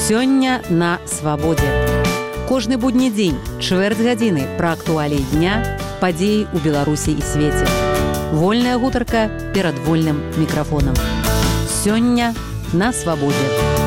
Сёння на свабодзе. Кожны будні дзень, чвэрць гадзіны пра актуаліі дня, падзеі ў Беларусі і свеце. Вольная гутарка перад вольным мікрафонам. Сёння на свабодзе.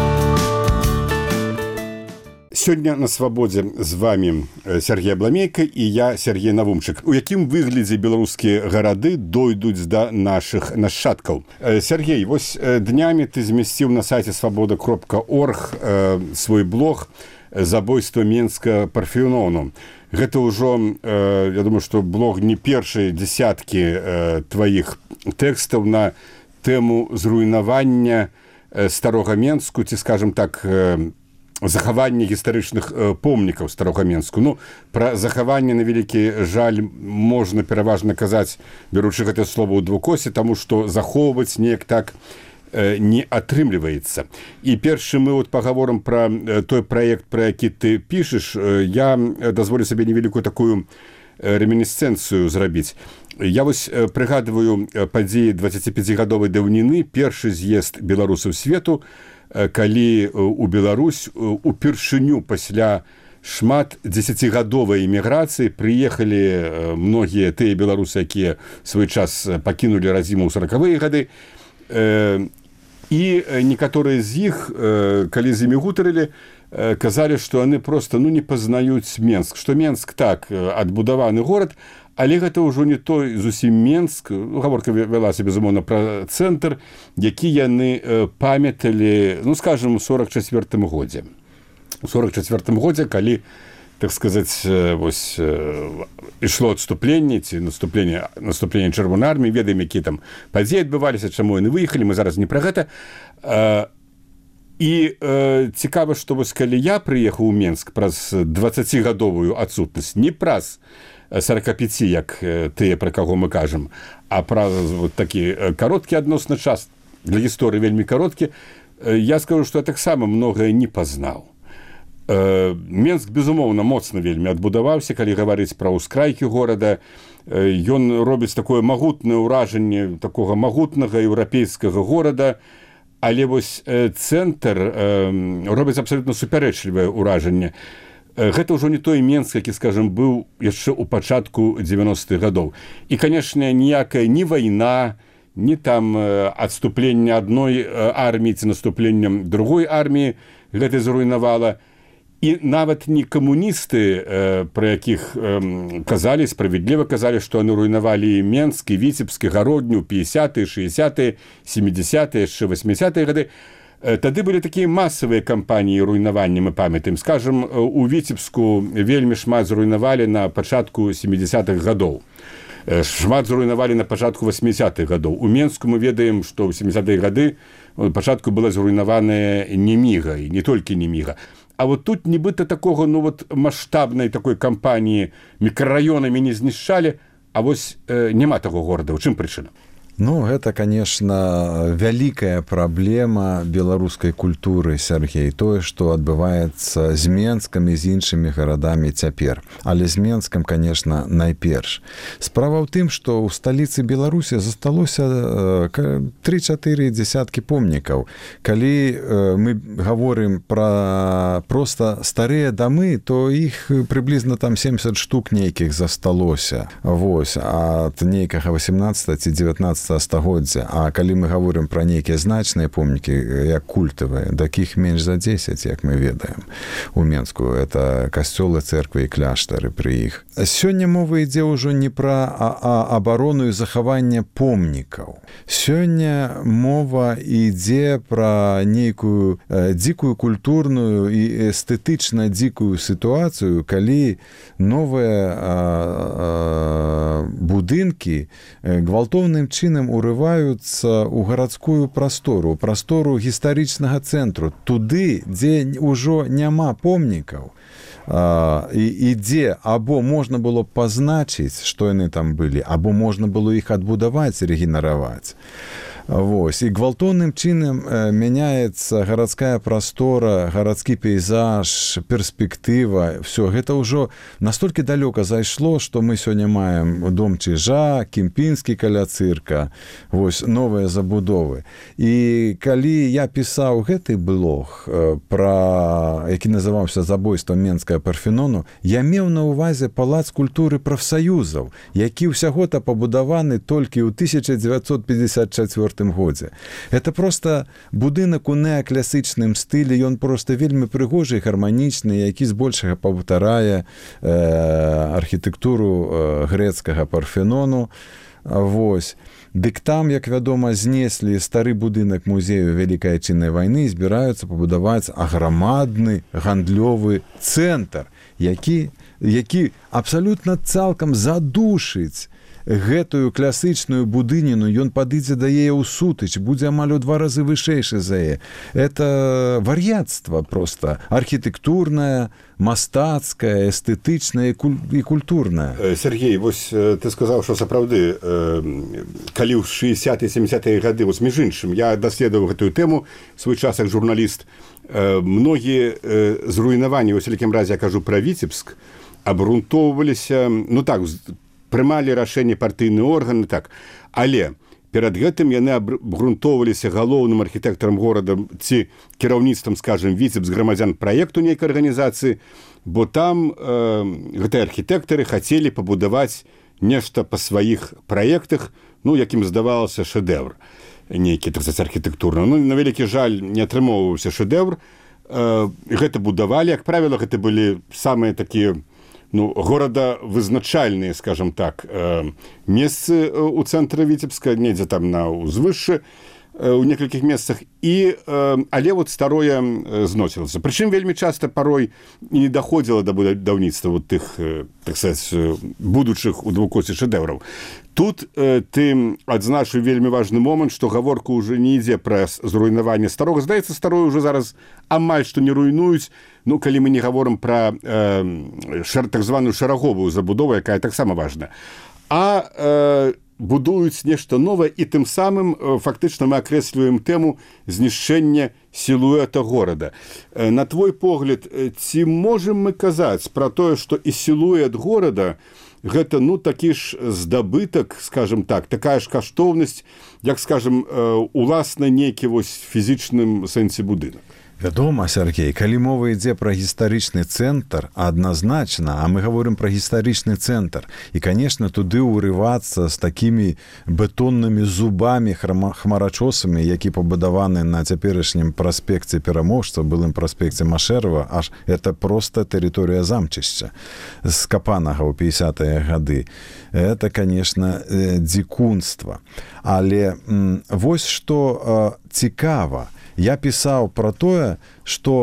Сёння на свабодзе з вами Сергей Абламейка і я, Сергей Навумчык. У якім выглядзе беларускія гарады дойдуць да нашых нашчадкаў? Сергей, вось днямі ты змясціў на сайце свабода.орг свой блог «Забойство Менска Парфенону». Гэта ўжо, я думаю, што блог не першай дзесяткі тваіх тэкстаў на тэму зруйнавання старога Менску, ці, скажем так, захаванне гістарычных помнікаў старога Менску. Ну, пра захаванне, на вялікі жаль, можна пераважна казаць, беручы гэта слова ў двукосе, таму што захоўваць неяк так не атрымліваецца. І першы мы пагаворым пра той праект, пра які ты пішаш. Я дазволю сабе невялікую такую ремінісцэнцыю зрабіць. Я вось прыгадваю падзеі 25-гадовай даўніны, першы з'езд беларусаў свету, калі у Беларусь упершыню пасля шмат 10-гадовай эміграцыі прыехалі многія тыя беларусы, якія свой час пакінулі радзіму ў 40-е гады. І некаторыя з іх, калі з імі гутарылі, казалі, што яны проста не пазнаюць Менск, што Менск так адбудаваны горад, але гэта ўжо не той зусім Менск. Гаворка вялася, безумоўна, пра цэнтр, які яны памяталі, скажам, у 44-м годзе. У 44-м годзе, калі, так сказаць, вось ішло адступленне ці наступленне чырвонай арміі, ведаем, якія там падзеі адбываліся, чаму яны выехалі, мы зараз не пра гэта. І цікава, што вось калі я прыехаў у Менск праз 20-гадовую адсутнасць, не праз 45, як тыя, пра каго мы кажам, а праз такі кароткі адносна час, для гісторыі вельмі кароткі, я скажу, што я таксама многае не пазнаў. Менск, безумоўна, моцна вельмі адбудаваўся, калі гаварыць пра ўскрайкі горада. Ён робіць такое магутнае ўражанне такога магутнага еўрапейскага горада, але вось цэнтр робіць абсалютна супярэчлівае ўражанне. Гэта ўжо не той Менск, які, скажам, быў яшчэ ў пачатку 90-х гадоў. І, канешне, ніякая ні вайна, ні там адступленне адной арміі ці наступленнем другой арміі гэта зруйнавала. І нават не камуністы, пра якіх казалі, справядліва казалі, што яны руйнавалі Менск, і Віцебск, і Гародню, 50-е, 60-е, 70-е, яшчэ 80-е гады. Тады былі такія масавыя кампаніі руйнавання, мы памятаем. Скажам, у Віцебску вельмі шмат зруйнавалі на пачатку 70-х гадоў. Шмат зруйнавалі на пачатку 80-х гадоў. У Менску мы ведаем, што ў 70-е гады пачатку была зруйнаваная Неміга, і не толькі Неміга. А вот тут нібыта такога, маштабнай такой кампаніі мікрараёнамі не знішчалі, а вось няма таго горада. У чым прычына? Гэта, конечно, вялікая праблема беларускай культуры, Сергей, тое, што адбываецца з Менскам і з іншымі гарадамі цяпер. Але з Менскам, конечно, найперш. Справа ў тым, што ў сталіцы Беларусі засталося 3-4 дзесяткі помнікаў. Калі мы гаворым пра проста старыя дамы, то іх прыблізна там 70 штук нейкіх засталося. Вось, ад нейкага 18 ці 19 стагоддзя. А калі мы гаворым пра нейкія значныя помнікі, як культавыя, такіх менш за 10, як мы ведаем у Менску. Это касцёлы, цэрквы і кляштары пры іх. Сёння мова ідзе ўжо не пра абарону і захаванне помнікаў. Сёння мова ідзе пра нейкую дзікую культурную і эстэтычна дзікую сітуацыю, калі новыя будынкі гвалтоўным чынам урываюцца ў гарадскую прастору гістарычнага цэнтру, туды, дзе ўжо няма помнікаў, і дзе або можна было пазначыць, што яны там былі, або можна было іх адбудаваць, рэгенераваць. Вось. І гвалтоўным чынам мяняецца гарадская прастора, гарадскі пейзаж, перспектыва, все гэта ўжо настолькі далёка зайшло, што мы сёння маем дом Чижа, Кемпінскі каля цырка, вось новыя забудовы. І калі я пісаў гэты блог, які называўся «Забойства Менскага Парфенону», я меў на ўвазе палац культуры прафсаюзаў, які ўсяго-то пабудаваны толькі ў 1954 годзе. Это просто будынак у неаклясычным стылі, ён просто вельмі прыгожы і гарманічны, які збольшага паўтарае архітэктуру грэцкага Парфенону. Вось. Дык там, як вядома, знеслі стары будынак музею Вялікай Айчыннай вайны і збіраюцца пабудаваць аграмадны гандлёвы цэнтр, які абсалютна цалкам задушыць гэтую класычную будыніну, ён падыдзе да яе ў сутыч, будзе амаль у 2 разы вышэйшы за яе. Это вар'яцтва просто архітэктурнае, мастацкае, эстэтычнае і культурнае. Сергей, вось ты сказаў, што сапраўды калі ў 60-70-е гады, вось між іншым, я даследаваў гэтую тэму свой час як журналіст, многія зруйнаванні, вось у якім разе я кажу пра Віцебск, абгрунтоўваліся, ну так, прымалі рашэнне партыйныя органы, так, але перад гэтым яны абгрунтоўваліся галоўным архітэктарам горада ці кіраўніцтвам, скажем, Віцебск грамадзян праекту нейкай арганізацыі, бо там гэтыя архітэктары хацелі пабудаваць нешта па сваіх праектах, ну, якім здавалася шэдэўр нейкі, так сказаць, архітэктурны. Ну, на вялікі жаль, не атрымоўваўся шэдэўр. Гэта будавалі, як правіла, гэта былі самыя такія, ну, горадавызначальныя, скажем так, месцы ў цэнтры Віцебска, недзе там на ўзвышшы, у некалькіх месцах, але вот старое зносілася. Прычым вельмі часта парой не даходзіла да будаўніцтва вот тых, так сказаць, будучых у двукосе шэдэўраў. Тут ты адзначыў вельмі важны момант, што гаворка ўжо не ідзе пра зруйнаванне старога. Здаецца, старое ўжо зараз амаль што не руйнуюць, ну, калі мы не гаворым пра так званую шараговую забудову, якая таксама важная. А будуюць нешта новае, і тым самым фактычна мы акрэсліваем тэму знішчэння сілуэта горада. На твой погляд, ці можам мы казаць пра тое, што і сілуэт горада гэта, ну, такі ж здабытак, скажем так, такая ж каштоўнасць, як, скажем, уласна нейкі вось фізічным сэнсе будынак? Вядома, Сергей, калі мова ідзе пра гістарычны цэнтр, адназначна, а мы гаворым пра гістарычны цэнтр, і, конечно, туды ўрывацца з такімі бетоннымі зубамі, хмарачосамі, які пабудаваны на цяперашнім праспекце Пераможца, былым праспекце Машэрава, аж это проста тэрыторыя замчышча, скапанага ў 50-е гады. Это, конечно, дзікунства. Але вось што цікава, я пісаў пра тое, што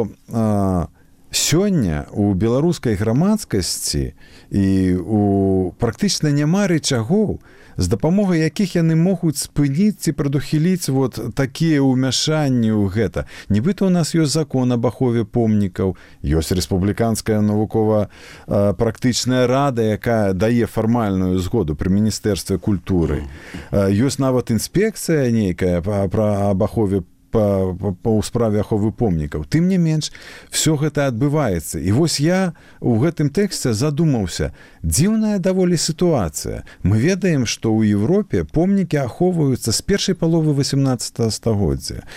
сёння у беларускай грамадскасці і практычна няма рычагоў, з дапамогай якіх яны могуць спыніць ці прадухіліць вот такія ўмяшанні ў гэта. Нібыта у нас ёсць закон аб ахове помнікаў, ёсць рэспубліканская навукова-практычная рада, якая дае фармальную згоду пры міністэрстве культуры. Ёсць нават інспекцыя нейкая аб ахове у справе аховы помнікаў. Тым не менш, все гэта адбываецца. І вось я ў гэтым тэксце задумаўся, дзіўная даволі сітуацыя. Мы ведаем, што ў Европе помнікі ахоўваюцца з першай паловы 18 стагоддзя.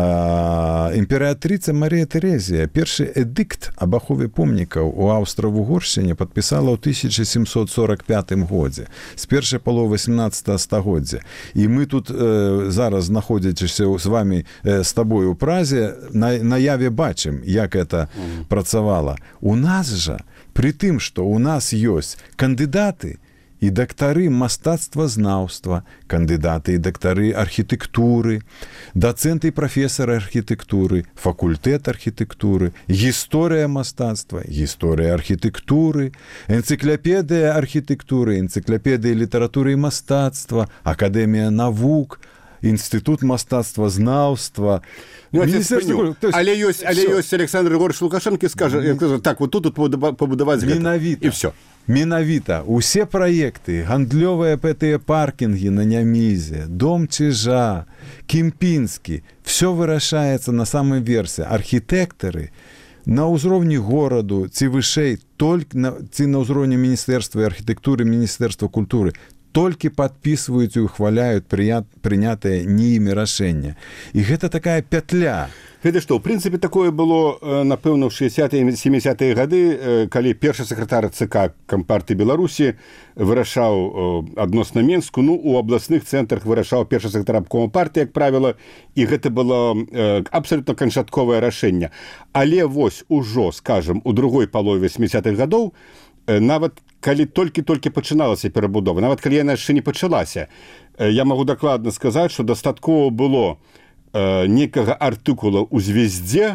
Імператрыца Марія Тэрэзія першы эдыкт аб ахове помнікаў у Аўстра-Вугоршчыне падпісала ў 1745 годзе, з першай паловы 18 стагоддзя. І мы тут зараз, знаходзячыся з вами з табой у Празе, наяве бачым, як это працавала. У нас жа, пры тым, што у нас ёсць кандыдаты і дактары мастацтвазнаўства, кандыдаты і дактары архітэктуры, дацэнты і прафесары архітэктуры, факультэт архітэктуры, гісторыя мастацтва, гісторыя архітэктуры, энцыклапедыя архітэктуры, энцыклапедыя літаратуры і мастацтва, акадэмія навук, Інстытут мастацтвазнаўства. Ну, але ёсць Александр Григорьевич Лукашенко скажа, так, вот тут пабудаваць гэта. Менавіта. І все. Менавіта усе праекты, гандлёвыя гэтыя паркінгі на Нямізе, дом Чижа, Кемпінскі, все вырашаецца на самой версе. Архітэктары на ўзроўні гораду ці вышэй, ці на ўзроўні міністэрства архітэктуры, міністэрства культуры, толькі падпісваюць і ухваляюць прынятыя не імі рашэння. І гэта такая пятля. Гэта што, ў прынцыпе, такое было, напэўна, ў 60-е і 70-е гады, калі першы сакратар ЦК Кампартыі Беларусі вырашаў адносна Менску, у абласных цэнтрах вырашаў першы сакратар абкома партыі, як правіла, і гэта было абсалютна канчатковае рашэнне. Але вось ужо, скажам, у другой палове 80-х гадоў, нават калі толькі пачыналася перабудова, нават калі яна яшчэ не пачалася, я магу дакладна сказаць, што дастаткова было некага артыкула ў звездзе,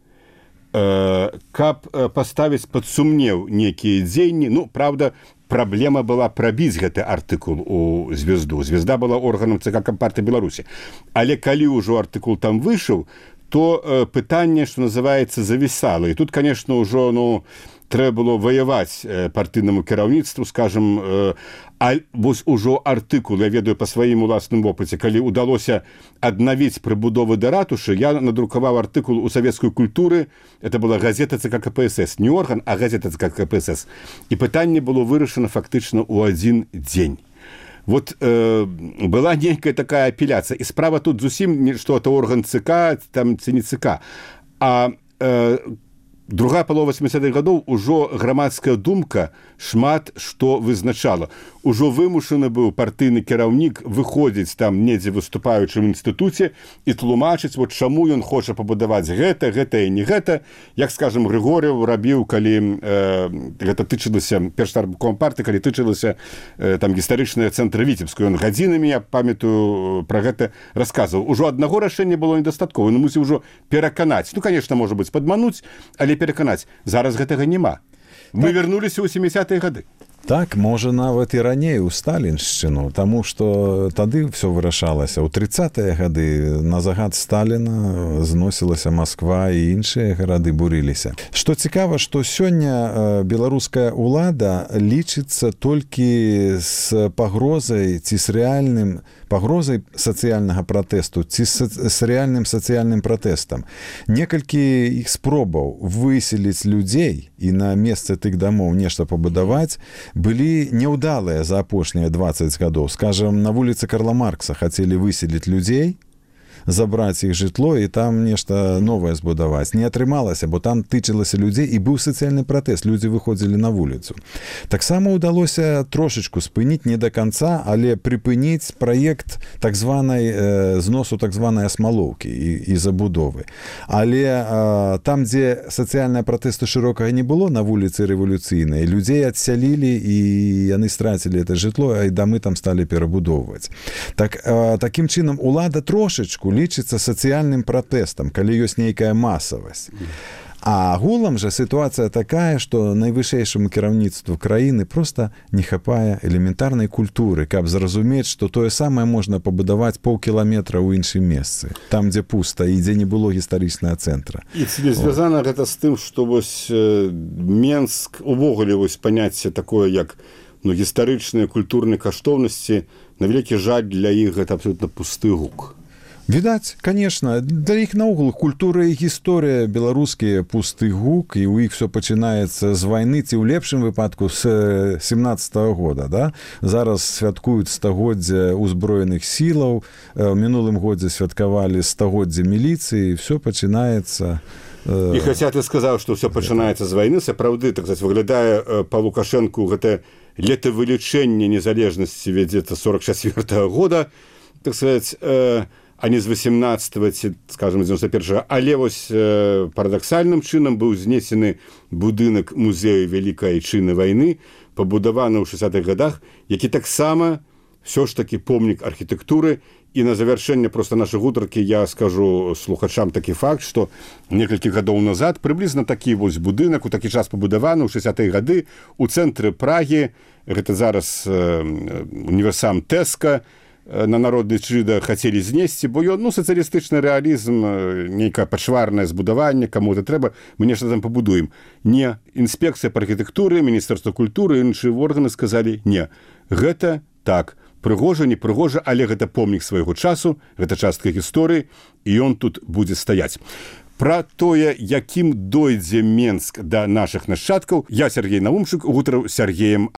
каб паставіць пад сумнеў некія дзеянні. Правда, праблема была прабіць гэты артыкул у звезду. Звезда была органам ЦК Кампартыі Беларусі. Але калі ўжо артыкул там выйшаў, то пытанне, што называецца, завісала. І тут, конечно, ўжо, трэба было ваяваць партыйнаму кіраўніцтву, скажам, а вось ужо артыкул, я ведаю па сваім уласным вопыце, калі ўдалося аднавіць прыбудовы да ратушы, я надрукаваў артыкул у савецкай культуры, это была газета ЦК КПСС, не орган, а газета ЦК КПСС. І пытанне было вырашана фактычна ў адзін дзень. Вот была нейкая такая апеляцыя. І справа тут зусім не што это орган ЦК, там ці не ЦК, а другая палова 80-х гадоў ужо грамадская думка шмат што вызначала. Ужо вымушаны быў партыйны кіраўнік выходзіць там недзе выступаючым інстытуце і тлумачыць, вот чаму ён хоча пабудаваць гэта і не гэта. Як, скажам, Григор'ев рабіў, калі гэта тычылася, першы арбком партыі, калі тычылася там гістарычныя цэнтры Віцебску. Ён гадзінамі, я памятаю, пра гэта расказваў. Ужо аднаго рашэння было недастаткова. Ён мусіў ужо пераканаць. Конечно, можа быць, падмануць, але пераканаць. Зараз гэтага няма. Мы вярнуліся ў 70-е гады. Так, можа, нават і раней у сталіншчыну, таму што тады ўсё вырашалася. У 30-е гады на загад Сталіна зносілася Масква і іншыя гарады бурыліся. Што цікава, што сёння беларуская ўлада лічыцца толькі з пагрозай ці з рэальным пагрозай сацыяльнага пратэсту ці з рэальным сацыяльным пратэстам. Некалькі іх спробаў выселіць людзей і на месцы тых дамоў нешта пабудаваць былі няўдалыя за апошнія 20 гадоў. Скажам, на вуліцы Карла Маркса хацелі выселіць людзей, забраць іх жытло і там нешта новае збудаваць. Не атрымалася, бо там тычылася людзей і быў сацыяльны пратэст, людзі выходзілі на вуліцу. Таксама ўдалося трошечку спыніць, не да канца, але прыпыніць праект зносу так званай асмалоўкі і забудовы. Але там, дзе сацыяльнае пратэсту шырокага не было на вуліцы рэвалюцыйнай, людзей адсялілі і яны страцілі это жытло, а і дамы там сталі перабудоўваць. Такім чынам, улада трошечку лічыцца сацыяльным пратэстам, калі ёсць нейкая масавасць. А агулам жа сітуацыя такая, што найвышэйшаму кіраўніцтву краіны проста не хапае элементарнай культуры, каб зразумець, што тое самае можна пабудаваць паўкіламетра ў іншым месцы, там, дзе пуста і дзе не было гістарычнага цэнтра. І ці не звязана гэта з тым, што вось Менск, увогуле вось паняцце такое, як гістарычныя культурныя каштоўнасці, на вялікі жаль, для іх гэта абсолютна пусты гук. Відаць, конечно, для іх наогул культура і гісторыя беларускія пусты гук, і ў іх все пачынаецца з вайны, ці ў лепшым выпадку з 17-го года. Да? Зараз святкуюць стагоддзе ўзброеных сілаў, у мінулым годзе святкавалі стагоддзе міліцыі, все пачынаецца... І хаця ты сказаў, што ўсё пачынаецца з вайны, сапраўды, так сказаць, выглядае па Лукашэнку гэта летавылічэнне незалежнасці вядзецца 44-го года, так сказаць, а не з 18-го, ці, скажем, з 91-го. Але вось парадаксальным чынам быў знесены будынак музею Вялікай Айчыны вайны, пабудаваны ў 60-х годах, які таксама все ж таки помнік архітэктуры. І на завяршэнне проста нашай гутаркі я скажу слухачам такі факт, што некалькі гадоў назад прыблізна такі вось будынак у такі час пабудаваны ў 60-е гады у цэнтры Прагі, гэта зараз універсам Тэска, на народны чыда хацелі знесці, бо ён сацыялістычны рэалізм, нейкае пачварнае збудаванне, каму-то трэба, мы нешта там пабудуем. Не, інспекцыя па архітэктуры, міністэрства культуры, іншыя органы сказалі не. Гэта так, прыгожа, не прыгожа, але гэта помнік свайго часу, гэта частка гісторыі, і ён тут будзе стаяць. Пра тое, якім дойдзе Менск да нашых нашчадкаў, я, Сергей Навумчык, гутарыў з Сергеем